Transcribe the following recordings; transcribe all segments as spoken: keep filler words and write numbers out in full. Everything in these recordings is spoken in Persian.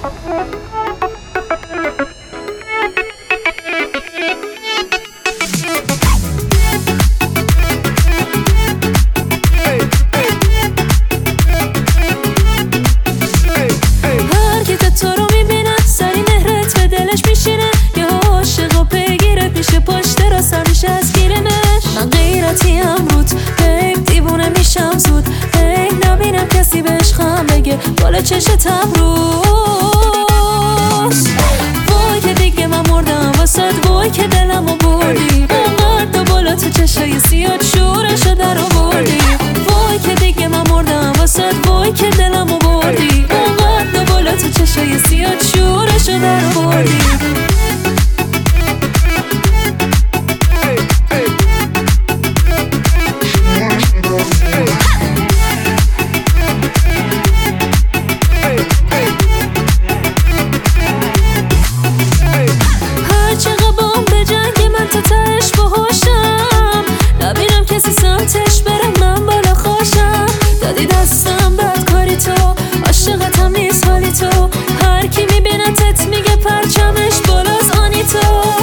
بالا چشتم روز وای که دیگه من مردم واسد، وای که دلمو بردی اونقدر بالا تو چشای سیاد شورشو در آوردی. وای که دیگه من مردم واسد، وای که دلمو بردی اونقدر بالا تو چشای سیاد شورشو در آوردی. سمتش برم من بالا خوشم دادی دستم بد کاری تو، عاشقتم نیست حالی تو، هر کی میبینتت میگه پرچمش بالاز آنی تو.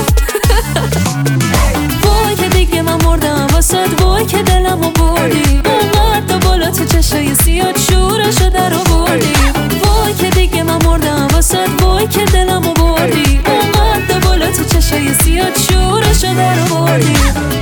وای که دیگه من مردم واسد، وای که دلمو بردی اونقدر بالا تو چشای سیاد شورشو در آوردی. وای که دیگه من مردم واسد، وای که دلمو بردی اونقدر بالا تو چشای سیاد شورشو در آوردی.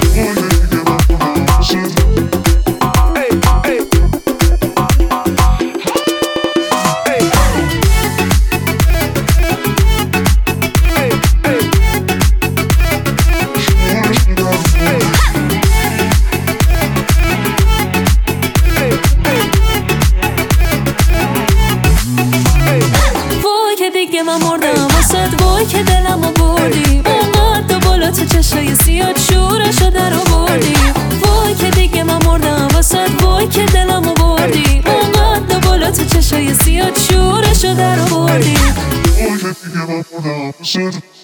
دیگه من مردم واسد، وای که دلمو بردی اونقدر بالا تو چشای سیاد شورشو در آوردی. وای که دیگه من مردم واسد، وای که دلمو بردی اونقدر بالا تو چشای سیاد شورشو در آوردی. وای که دیگه من مردم واسد